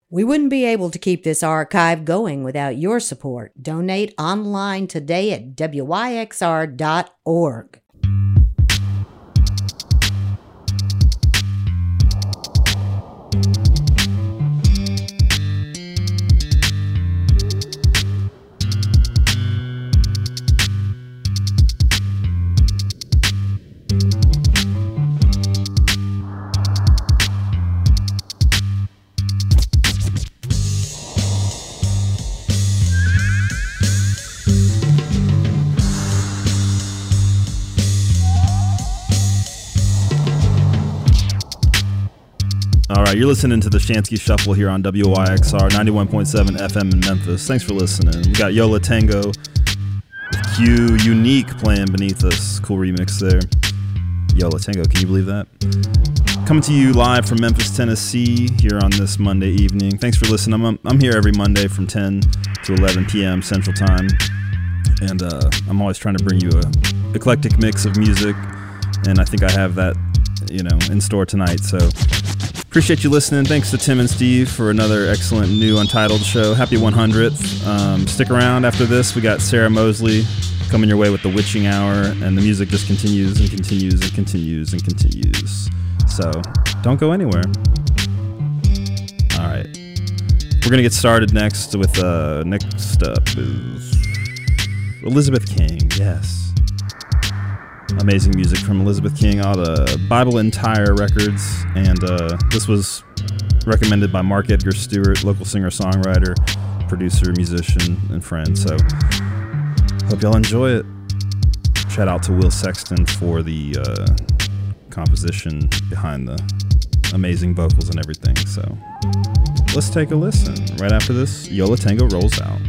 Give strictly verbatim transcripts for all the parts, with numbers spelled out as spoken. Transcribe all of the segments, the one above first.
We wouldn't be able to keep this archive going without your support. Donate online today at W Y X R dot org. All right, you're listening to the Shansky Shuffle here on W Y X R ninety-one point seven F M in Memphis. Thanks for listening. We got Yo La Tengo, Q Unique playing beneath us. Cool remix there. Yo La Tengo, can you believe that? Coming to you live from Memphis, Tennessee, here on this Monday evening. Thanks for listening. I'm I'm here every Monday from ten to eleven p.m. Central Time, and uh, I'm always trying to bring you a eclectic mix of music, and I think I have that, you know, in store tonight. So. Appreciate you listening. Thanks to Tim and Steve for another excellent new Untitled show. Happy one hundredth. Um, stick around after this. We got Sarah Mosley coming your way with the Witching Hour, and the music just continues and continues and continues and continues. So don't go anywhere. All right. We're going to get started next with, uh, next up is Elizabeth King. Yes. Amazing music from Elizabeth King out of Bible Entire Records, and uh, this was recommended by Mark Edgar Stewart, local singer-songwriter, producer, musician, and friend. So hope y'all enjoy it. Shout out to Will Sexton for the uh, composition behind the amazing vocals and everything. So let's take a listen. Right after this, Yo La Tengo rolls out.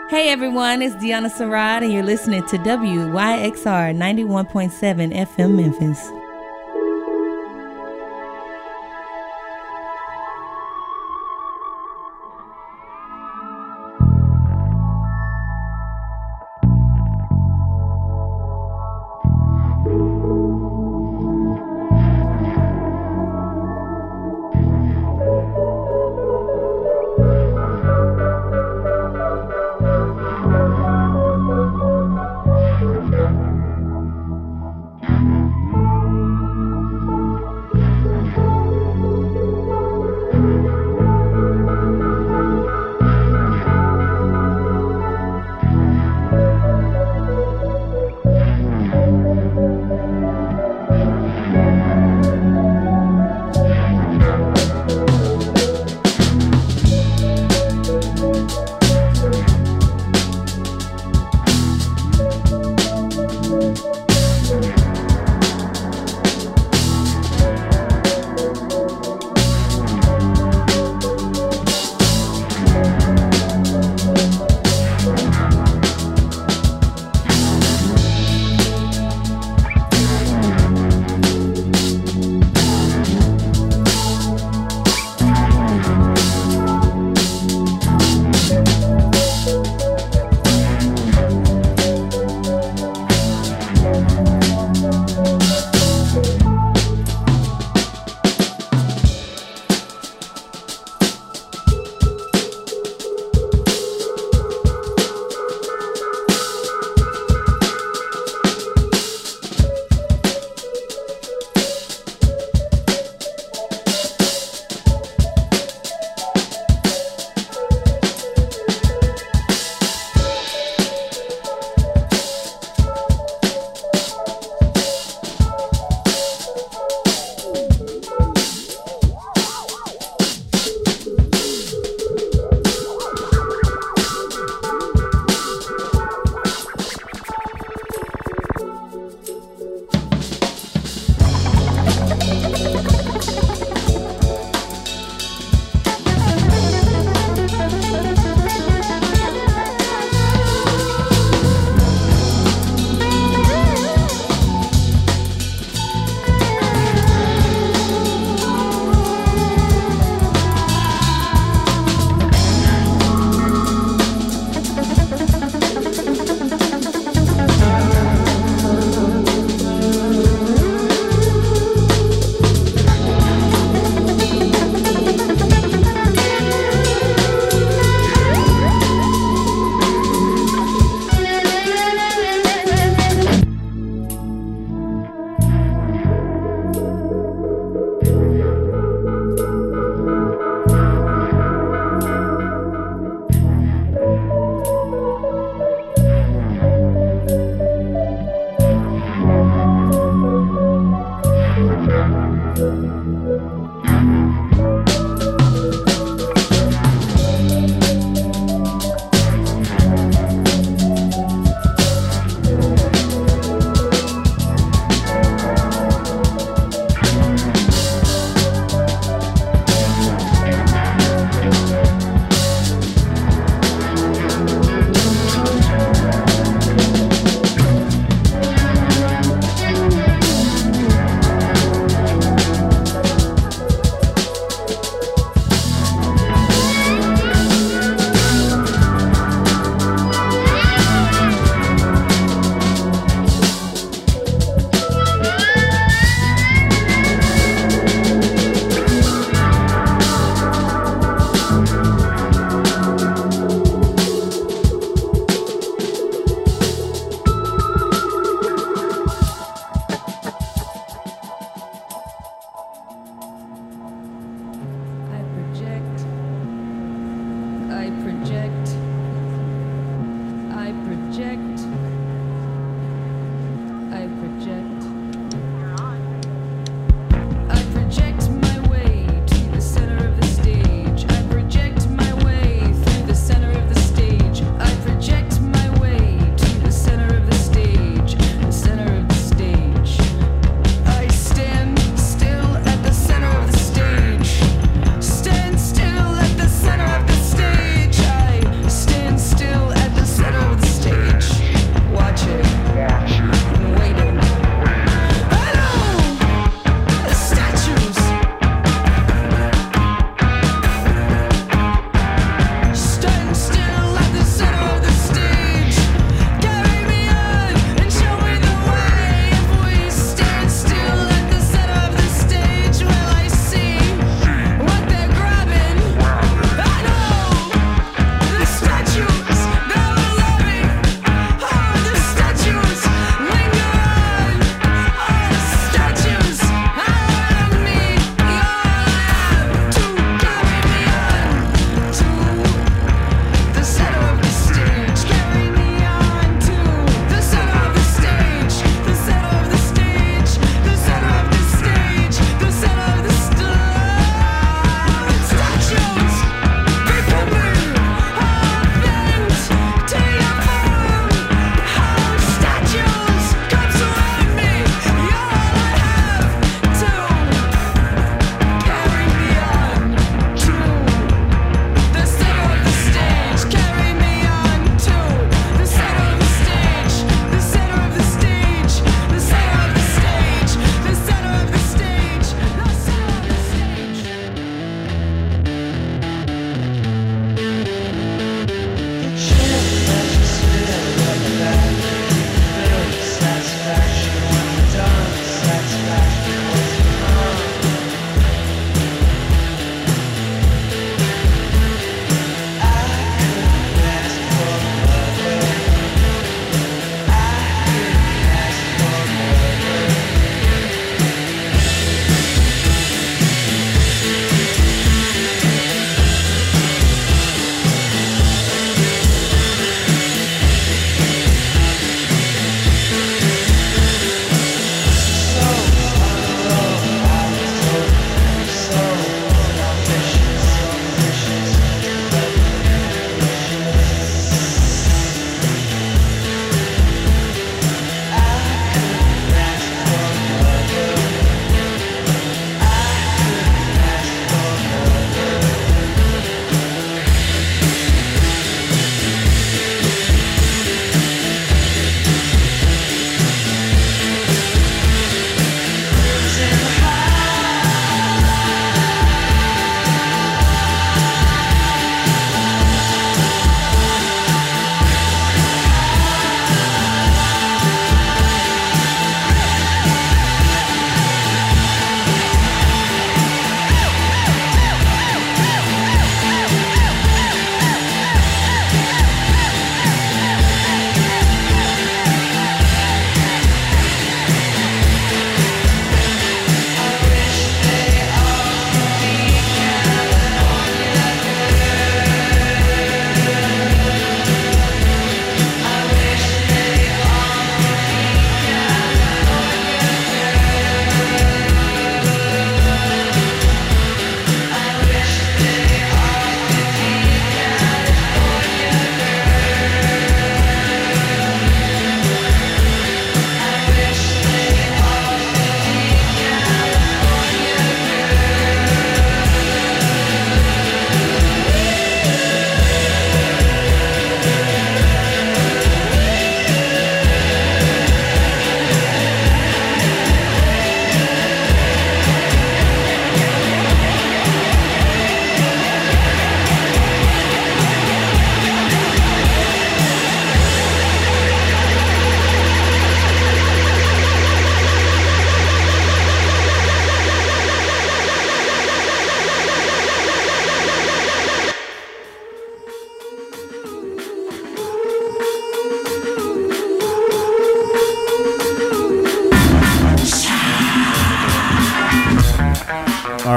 Hey everyone, it's Deanna Sarad, and you're listening to W Y X R ninety-one point seven F M Memphis.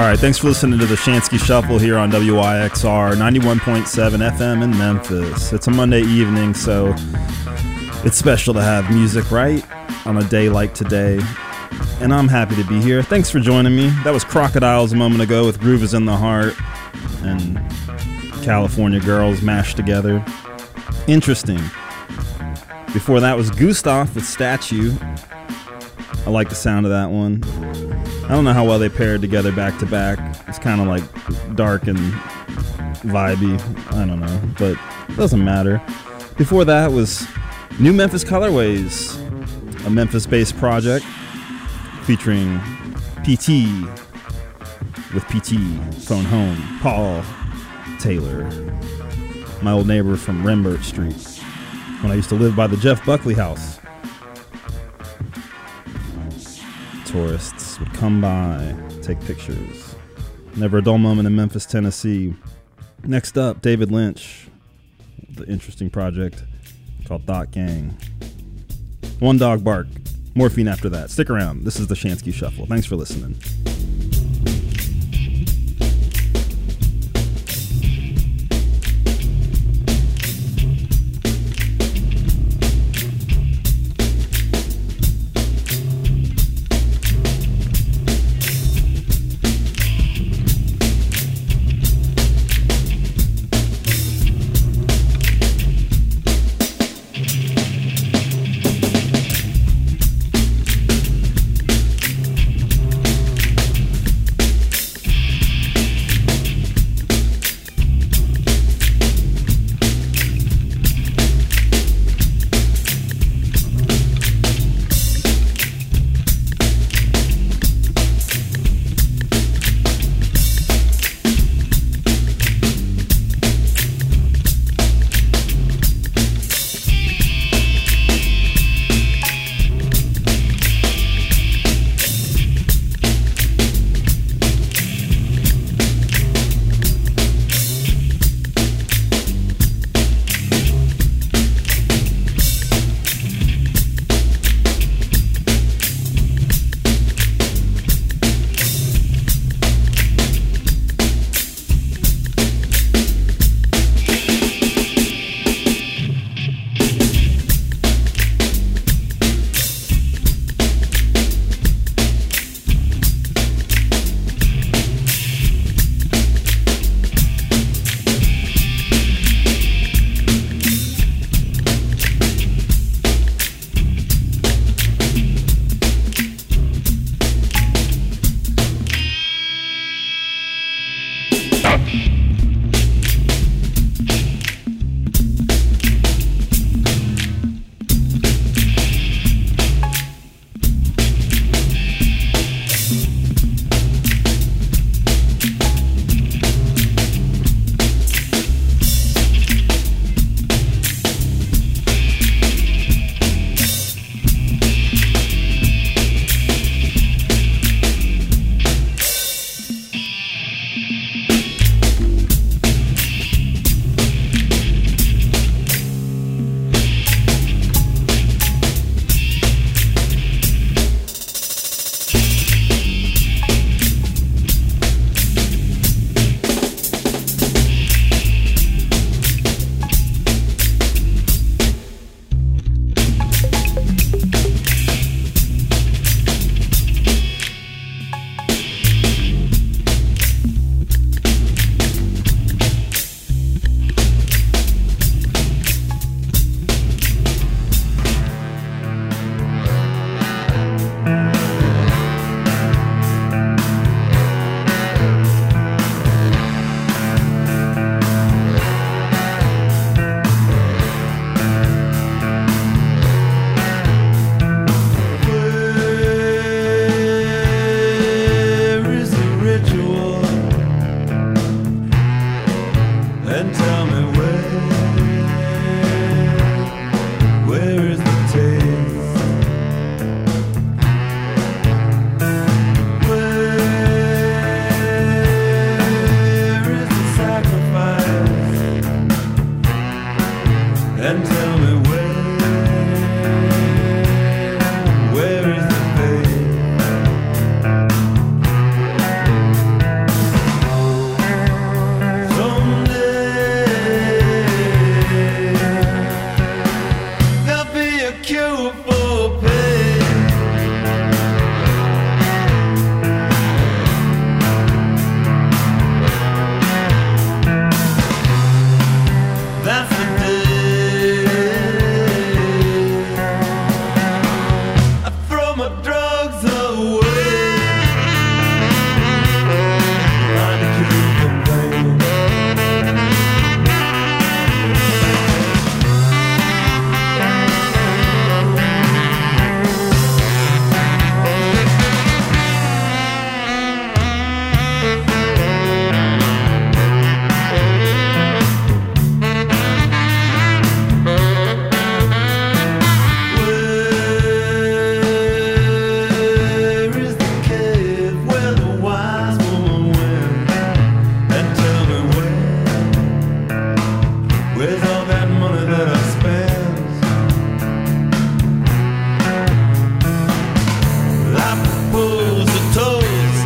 right, thanks for listening to the Shansky Shuffle here on W Y X R ninety-one point seven F M in Memphis. It's a Monday evening, so it's special to have music, right? On a day like today. And I'm happy to be here. Thanks for joining me. That was Crocodiles a moment ago with Groove is in the Heart and California Girls mashed together. Interesting. Before that was Gustav with Statue. I like the sound of that one. I don't know how well they paired together back to back. It's kind of like dark and vibey. I don't know, but it doesn't matter. Before that was New Memphis Colorways, a Memphis-based project featuring P T with P T, Phone Home, Paul Taylor, my old neighbor from Rembert Street, when I used to live by the Jeff Buckley house. Tourists would come by, take pictures. Never a dull moment in Memphis, Tennessee. Next up, David Lynch, the interesting project called Thought Gang. One Dog Bark, Morphine after that. Stick around. This is the Shansky Shuffle. Thanks for listening. Where's all that money that I spent? I propose a toast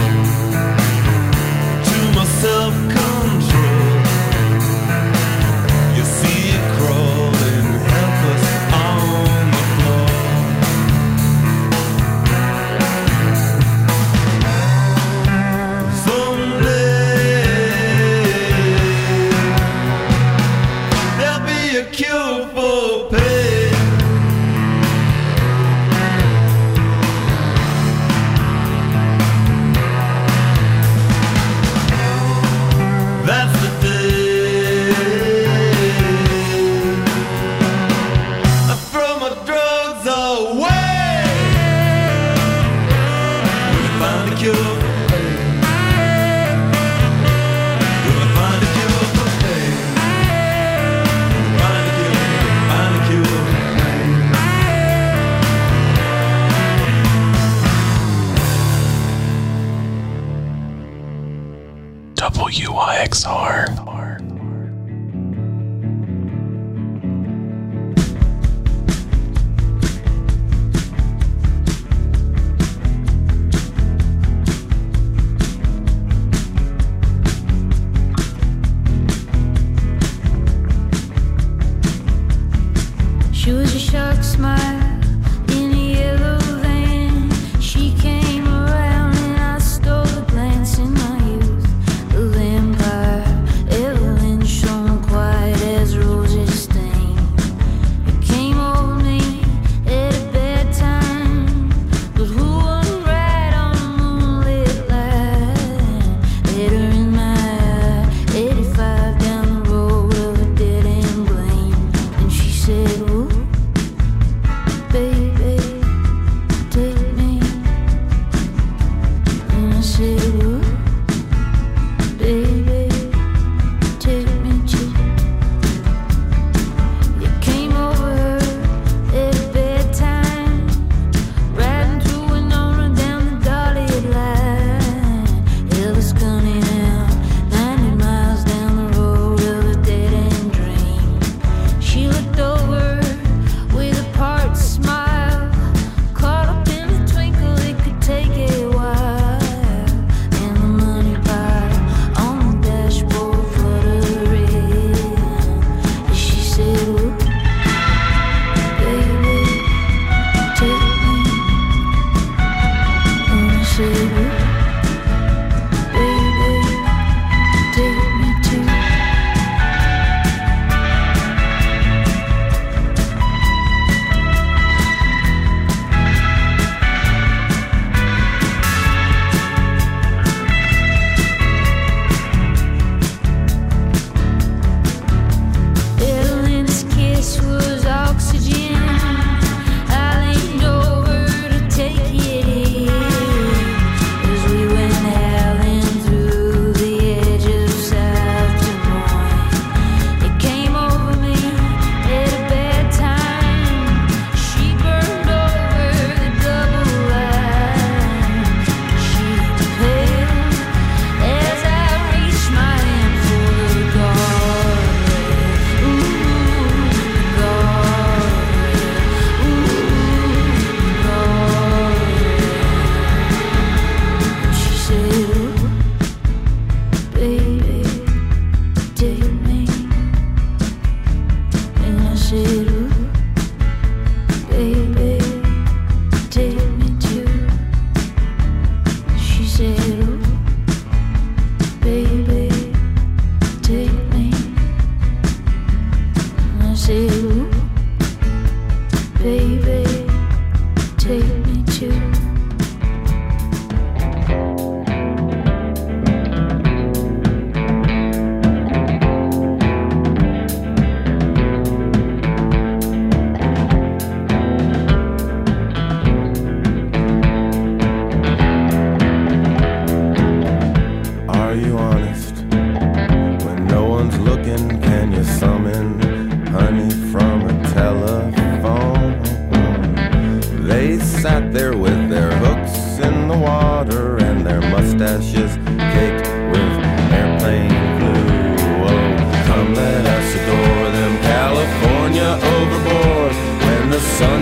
to my self-control. You see it crawling helpless on the floor. Someday there'll be a cure for pain. That's the day I throw my drugs away. Will you find a cure for pain? Will I find a cure for pain? Find a cure, find a cure for pain. W Y X R. She was a shark smile in a yellow van. She came around and I stole a glance in my youth. The vampire Evelyn shone quiet as roses stain. It came over me at a bad time, but who wouldn't ride on a moonlit line? Later in my eye, eighty-five down the road of a dead end gleam, and she said, "Ooh, baby, take me." And I said, "Ooh, baby, take me too." You came over her at a bad time, riding through Winona down the dotted line. Elvis Cunningham, ninety miles down the road of a dead end dream. She looked over with a part smile, caught up in the twinkle, it could take a while. And the money pile on the dashboard fluttered red as she said, "Ooh, baby, take me." And I said, "Ooh, baby, take me too." Evelyn's kiss was oxygen. I leaned over to take it in as we went howling through the edge of South Des Moines. It came over me at a bad time. She burned over the double line. She paled as I reached my hand for the guardrail. Ooh, the guardrail. Ooh, the guardrail. She said, "Ooh, baby, take me." And I said, "Ooh, baby, take me too." She said, "Ooh, baby, take me." And I said, "Ooh, baby, take me too." Are you honest? When no one's looking, can you summon honey from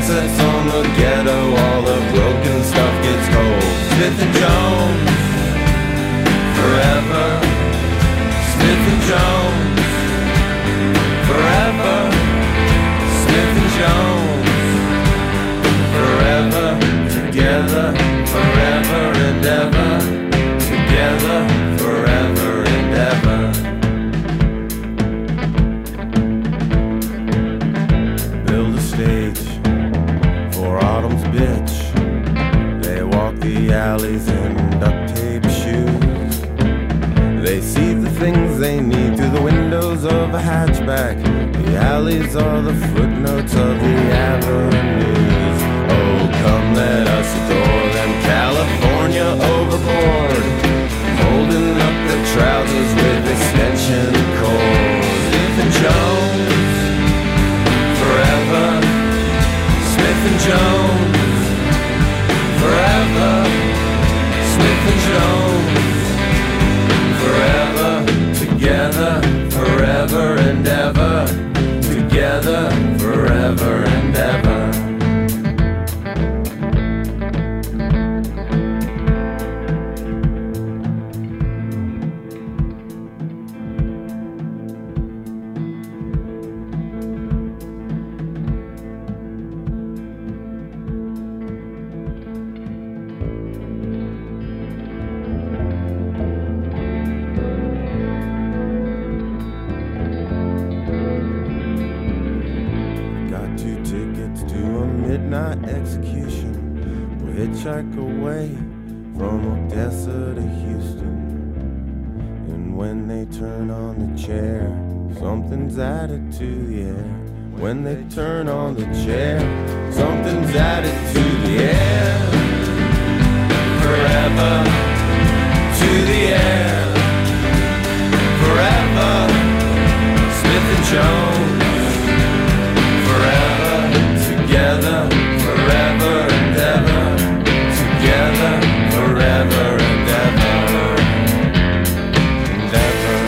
assets on the ghetto, all the broken stuff gets told. Smith and Jones, forever. Smith and Jones, forever. Smith and Jones, forever. Together, forever and ever. Together, forever and ever. Build a stage for Autumn's bitch. They walk the alleys in duct tape shoes. They see the things they need through the windows of a hatchback. The alleys are the footnotes of the avenues. Oh, come let us adore them. California overboard, holding up their trousers with extension cords. Smith and Jones, forever. Smith and Jones, forever. Smith and Jones, forever. Together, forever and ever. Together, forever and ever. Execution, we'll hitchhike away from Odessa to Houston. And when they turn on the chair, something's added to the air. When they turn on the chair, something's added to the air. Forever, to the air. Forever, Smith and Jones. Forever, together. Forever and ever, together, forever and ever, and ever.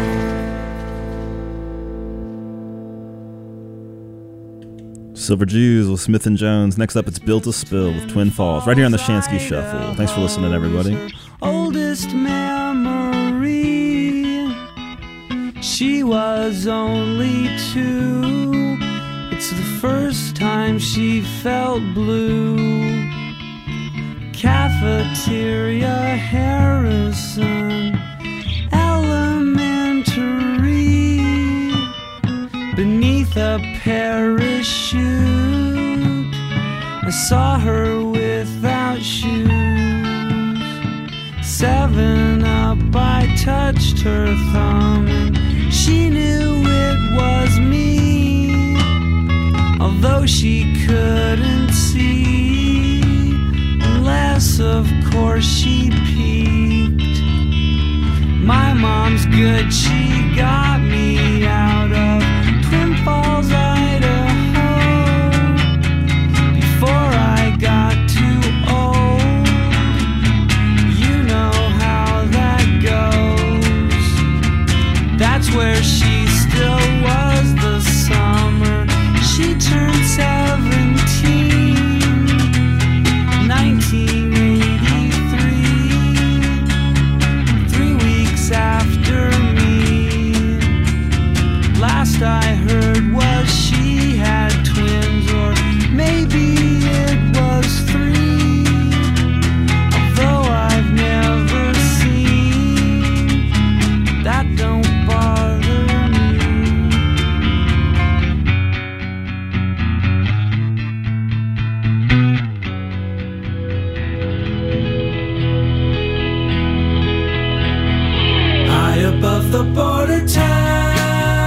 Silver Jews with Smith and Jones. Next up, it's Built to Spill with Twin Falls, right here on the Shansky Shuffle. Thanks for listening, everybody. Oldest memory, she was only two. It's the first time she felt blue. Cafeteria, Harrison Elementary, beneath a parachute, I saw her without shoes. Seven up, I touched her thumb, and she knew it was me, although she couldn't see, unless of course she peeked. My mom's good, she got me out of Twin Falls, Idaho, before I got too old. You know how that goes. That's where she still was the summer she turned seventeen, nineteen eighty-three, three weeks after me. Last I heard was she had twins, or maybe it was three, although I've never seen. That don't bother me. High above the border town,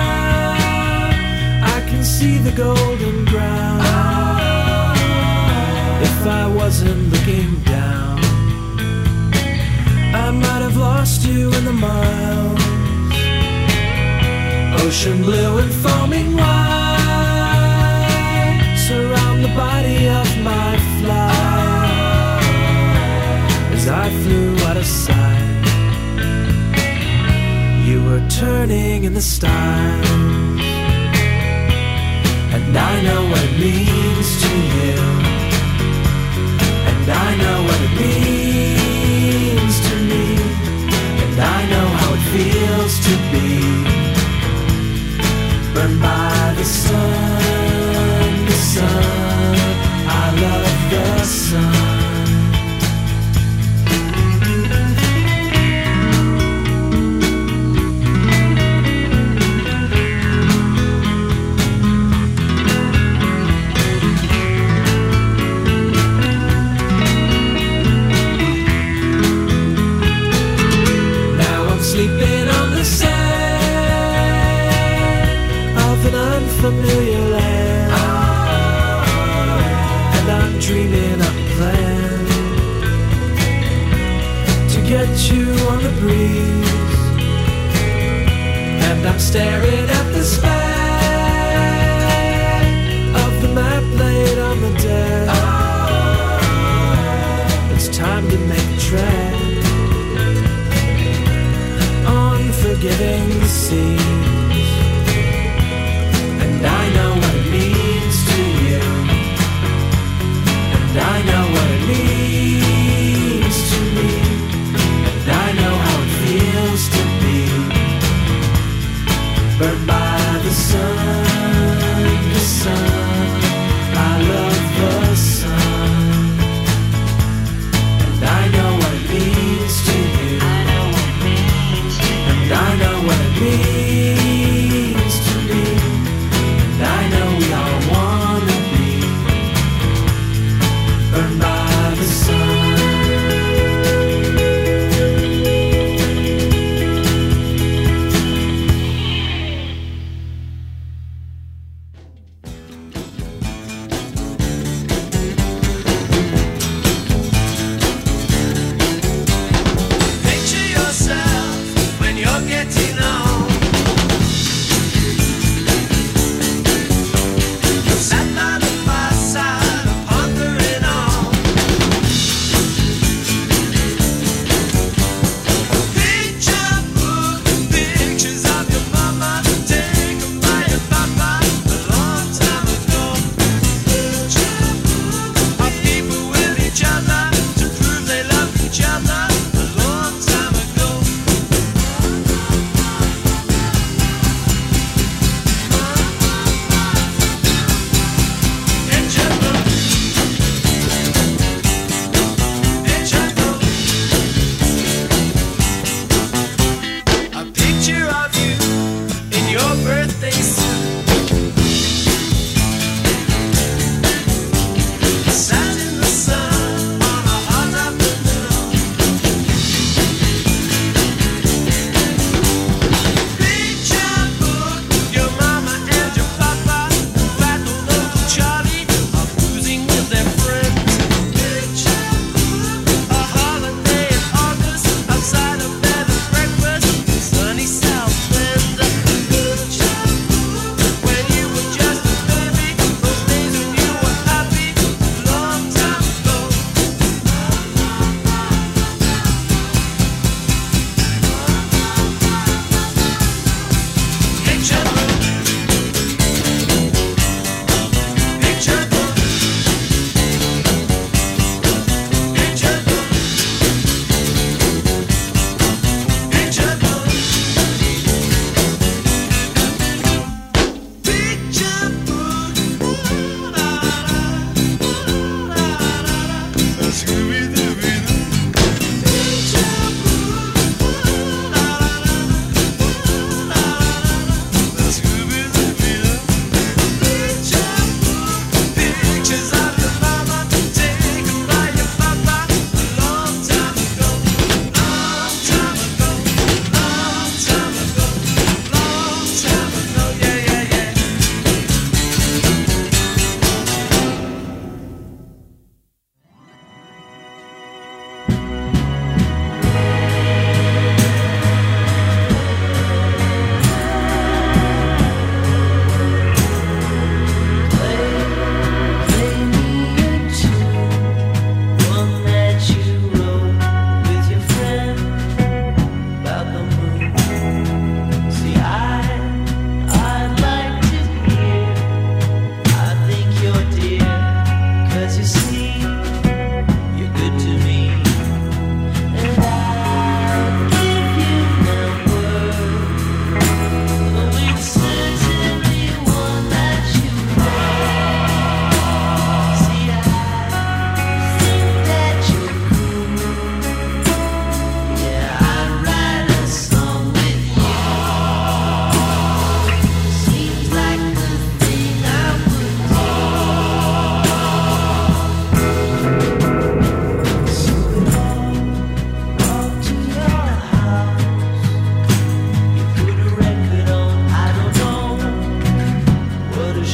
I can see the golden ground. If I wasn't looking down, I might have lost you in the miles. Ocean blue and foaming white surround the body of my flight as I flew out of sight. You were turning in the stars, and I know what it means to live sun, the sun, I love the sun. Sleeping on the sand of an unfamiliar land, oh, and I'm dreaming up a plan to get you on the breeze, and I'm staring at the span of the map laid on the desk. Oh, it's time to make a track, forgetting the seas, and I know what it means to you, and I know what it means to me, and I know how it feels to be burned by the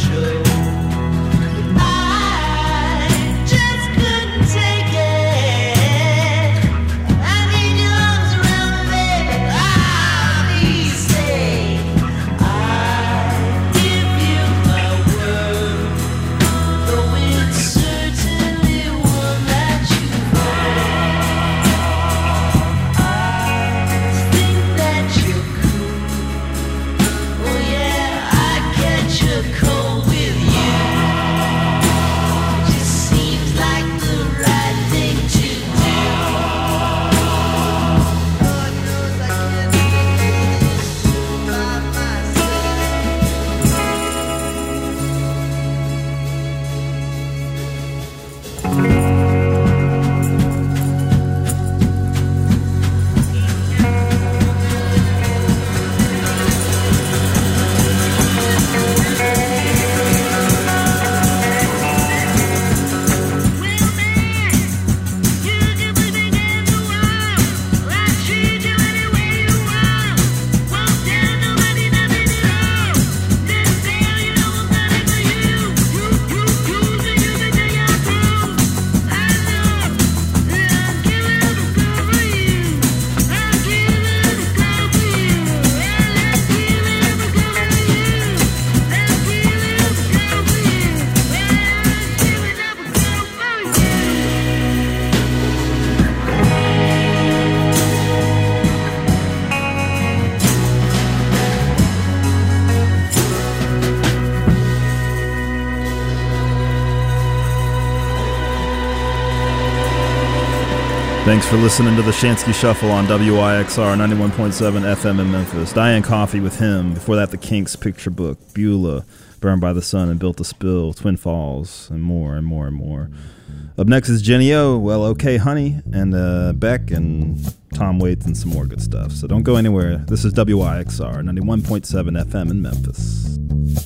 Thanks for listening to the Shansky Shuffle on W I X R ninety-one point seven F M in Memphis. Diane Coffey with Him. Before that, The Kinks picture book, Beulah, Burned by the Sun and Built to Spill, Twin Falls, and more and more and more. Up next is Jenny O, Well Okay Honey, and uh, Beck and Tom Waits and some more good stuff. So don't go anywhere. This is W I X R ninety-one point seven F M in Memphis.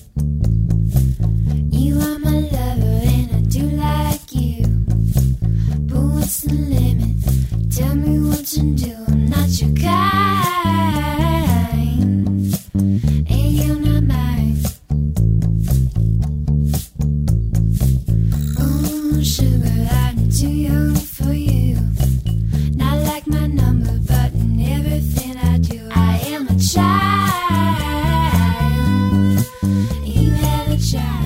You are my lover and I do like you, but what's the limit? Tell me what to do, I'm not your kind, and you're not mine. Oh, sugar, I'm too young for you. Not like my number, but in everything I do, I am a child. You have a child.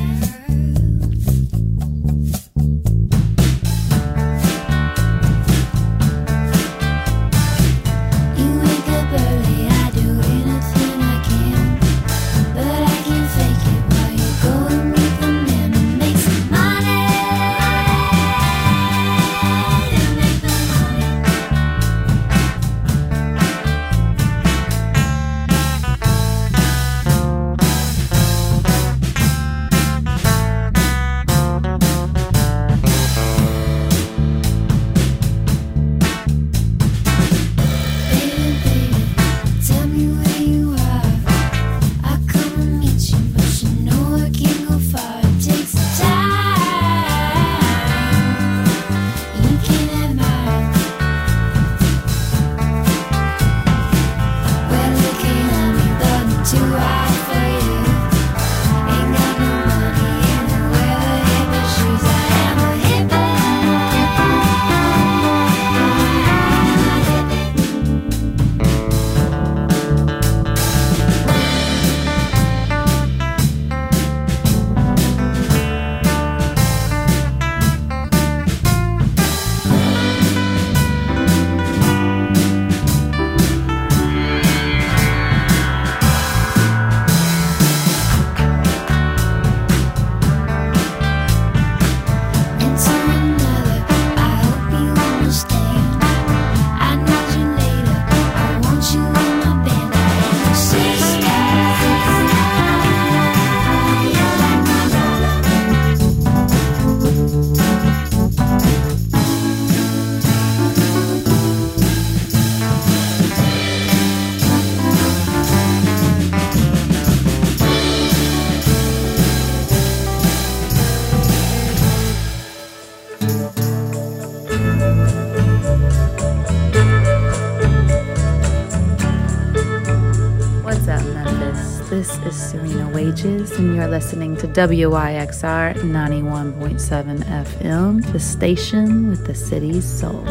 Wages, and you're listening to W Y X R ninety-one point seven F M, the station with the city's soul.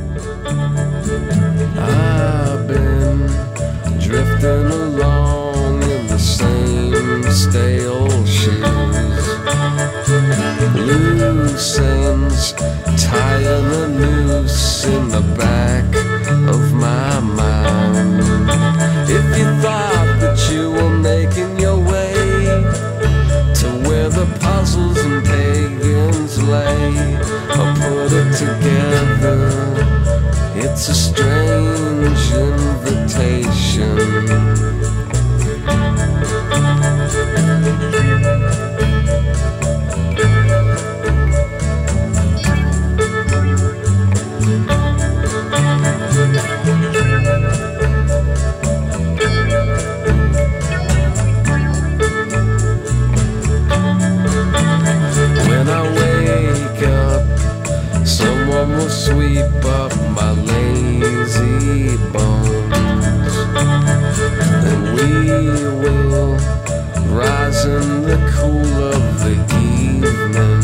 I've been drifting along in the same stale shoes, loose ends tying a noose in the back of my mind. If you thought that you were making your way to where the puzzles and pagans lay, or put it together, it's a strange invitation. When I wake up, someone will sweep up my lazy bones, and we will rise in the cool of the evening.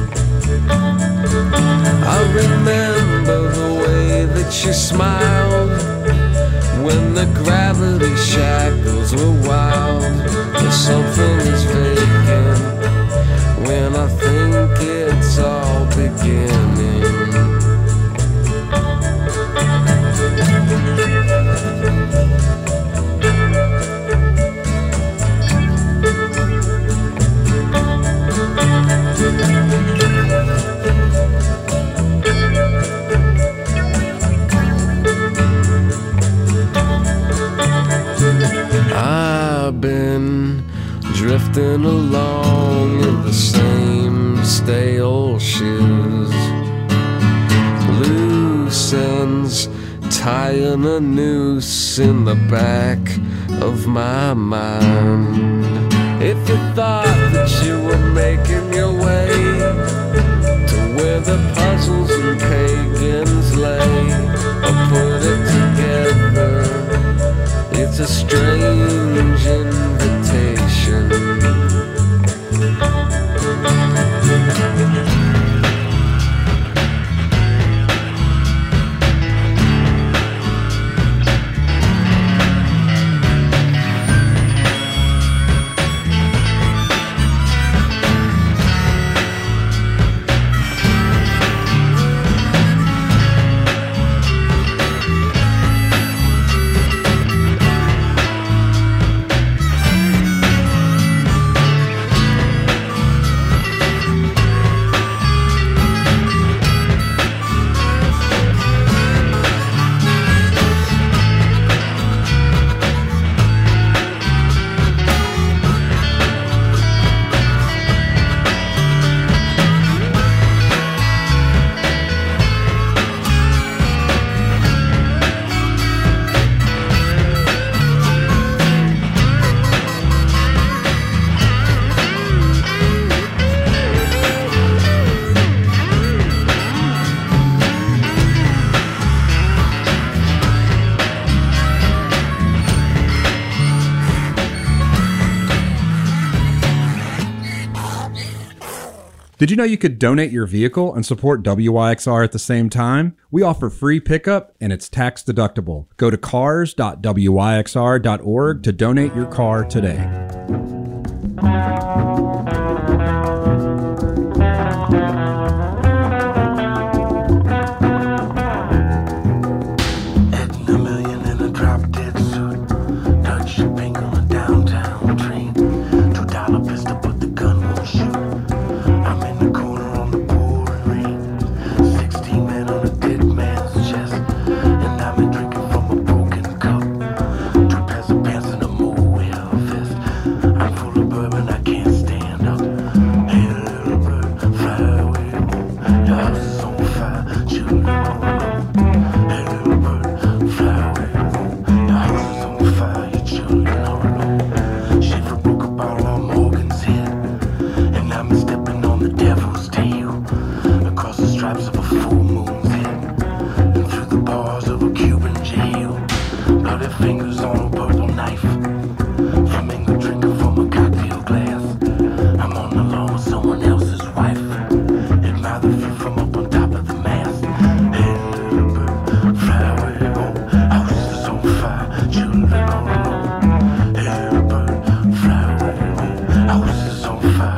I remember the way that you smiled when the gravity shackles were wild. There's something is vacant when I think it's all beginning. I've been drifting along in the same stale shoes, loose ends tying a noose in the back of my mind. If you thought that you were making your way to where the puzzles and pagans lay, or put it together, it's a strange invitation. Did you know you could donate your vehicle and support W Y X R at the same time? We offer free pickup and it's tax deductible. Go to cars dot w y x r dot org to donate your car today. Fingers on a purple knife, flamingo drinking from a cocktail glass.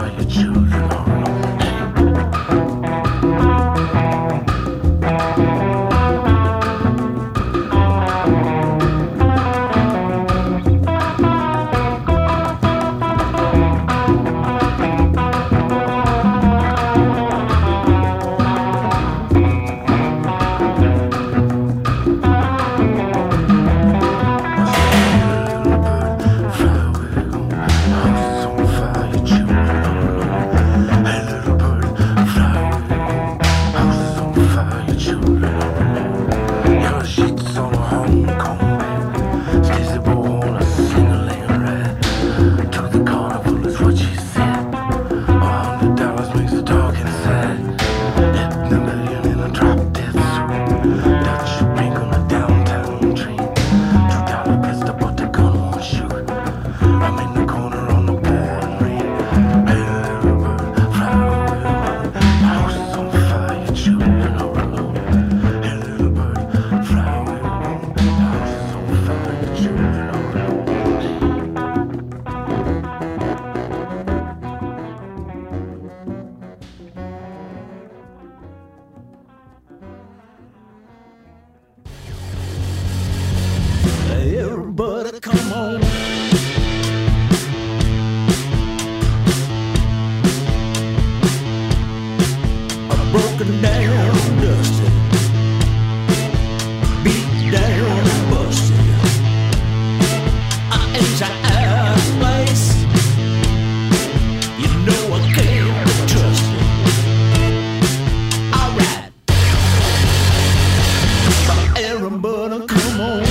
Everybody come on. I'm broken down, dusted, beat down and busted. I ain't out of place. You know I can't be trusted. Alright, everybody come on.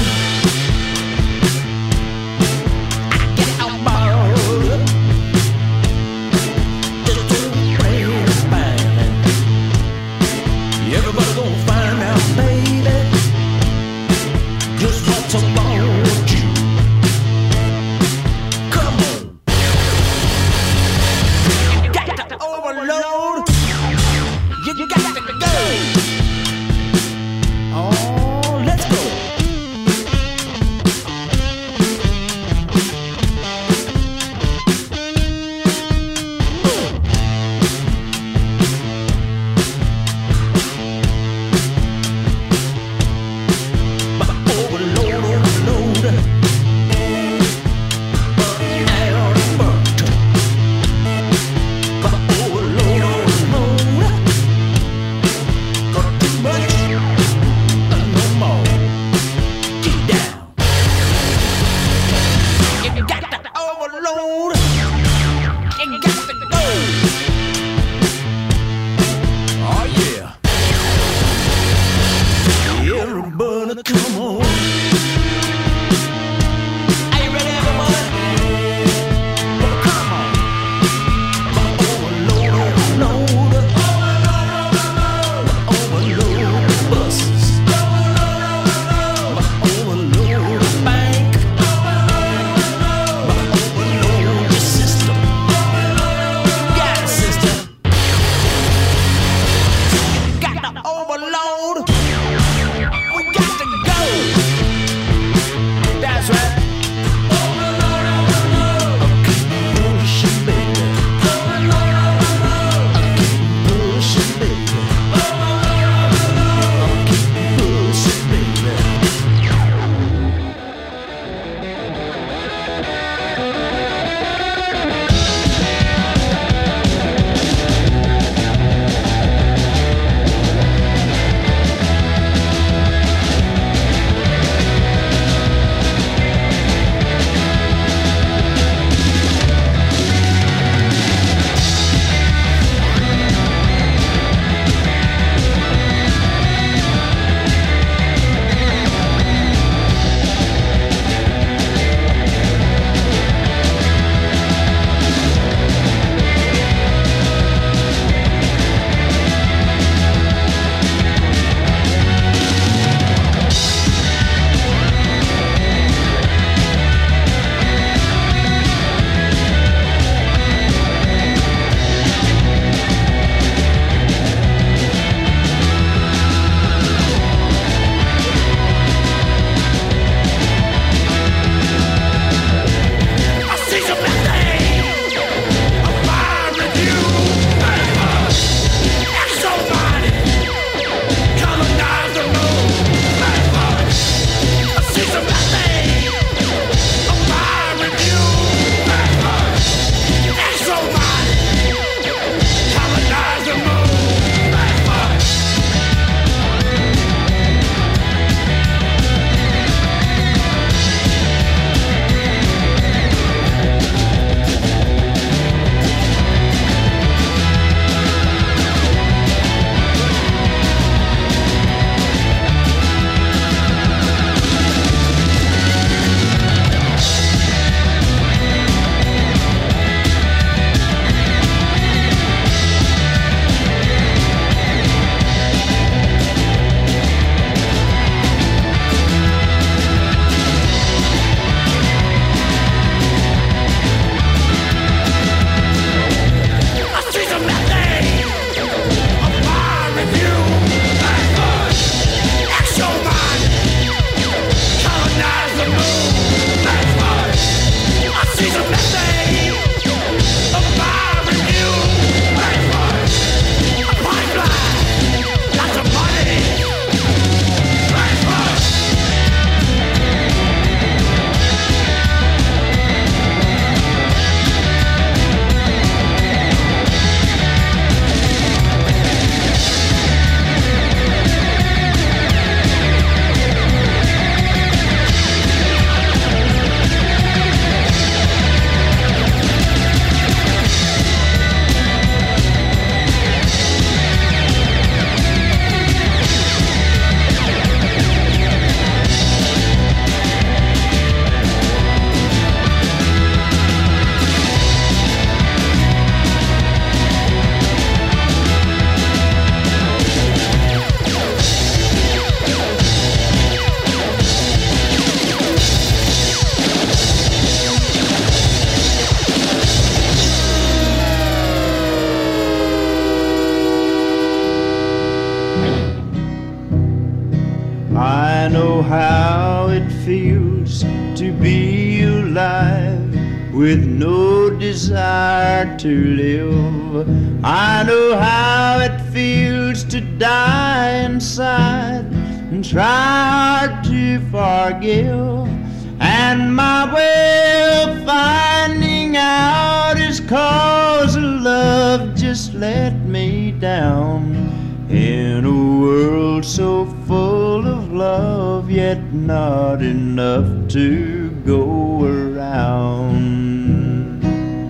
with no desire to live. I know how it feels to die inside and try hard to forgive. And my way of finding out is 'cause love just let me down. In a world so full of love, yet not enough to go around.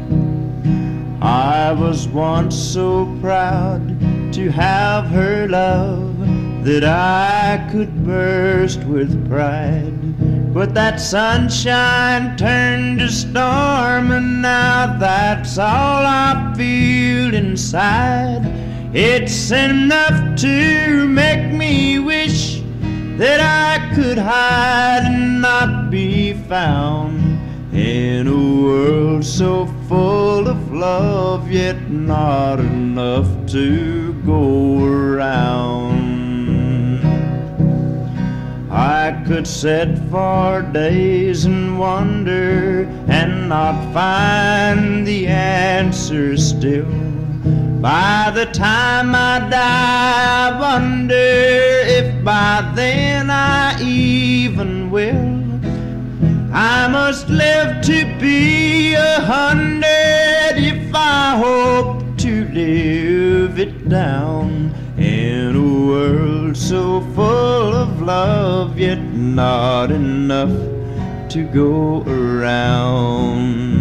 I was once so proud to have her love that I could burst with pride. But that sunshine turned to storm, and now that's all I feel inside. It's enough to make me wish that I could hide and not be found. In a world so full of love, yet not enough to go around. I could sit for days and wonder and not find the answer still. By the time I die, I wonder if by then I even will. I must live to be a hundred if I hope to live it down. In a world so full of love, yet not enough to go around.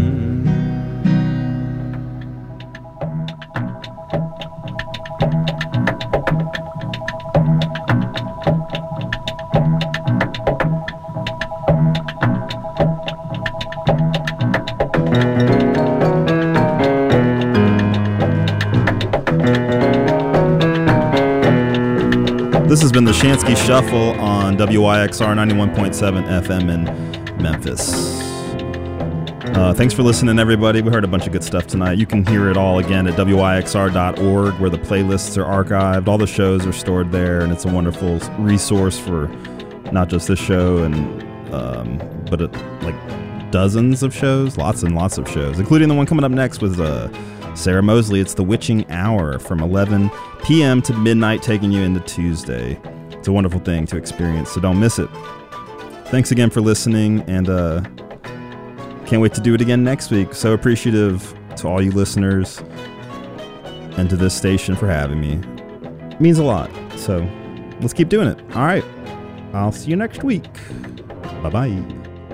This has been the Shansky Shuffle on W Y X R ninety-one point seven F M in Memphis. Uh, thanks for listening, everybody. We heard a bunch of good stuff tonight. You can hear it all again at W Y X R dot org, where the playlists are archived. All the shows are stored there, and it's a wonderful resource for not just this show, and um, but it, like dozens of shows, lots and lots of shows, including the one coming up next with uh, Sarah Mosley. It's The Witching Hour from eleven p.m. to midnight, taking you into Tuesday. It's a wonderful thing to experience, so don't miss it. Thanks again for listening, and uh, can't wait to do it again next week. So appreciative to all you listeners and to this station for having me. It means a lot, so let's keep doing it. All right, I'll see you next week. Bye-bye.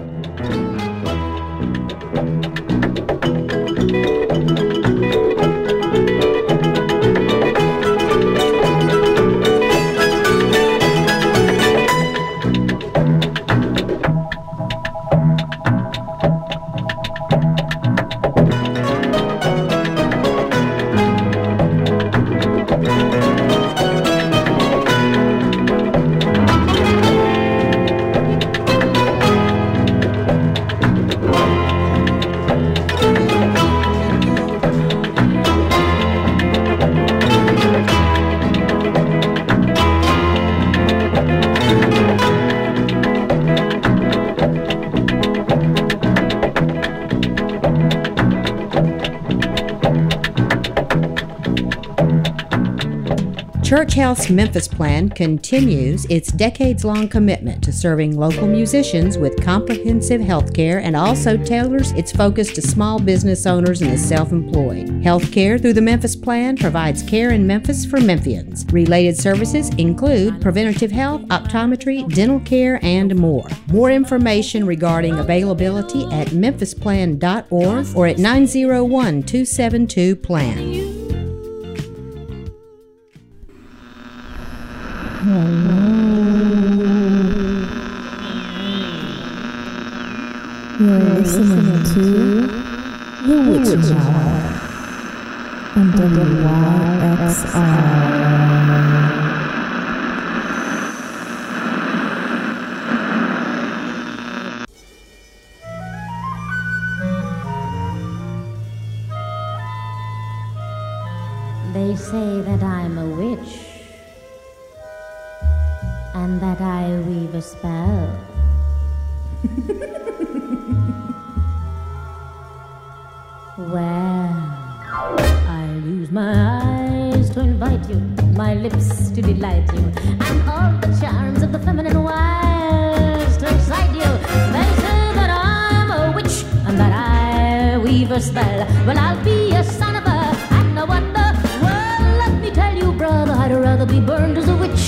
Church Health's Memphis Plan continues its decades-long commitment to serving local musicians with comprehensive health care, and also tailors its focus to small business owners and the self-employed. Health care through the Memphis Plan provides care in Memphis for Memphians. Related services include preventative health, optometry, dental care, and more. More information regarding availability at memphis plan dot org or at nine oh one, two seven two, plan. You're listening to The Witching Hour on W Y X R. They say that I'm a witch, and that I weave a spell. Well, I'll use my eyes to invite you, my lips to delight you, and all the charms of the feminine wiles to excite you. They say that I'm a witch and that I weave a spell. Well, I'll be a son of a, and no wonder. Well, let me tell you, brother, I'd rather be burned as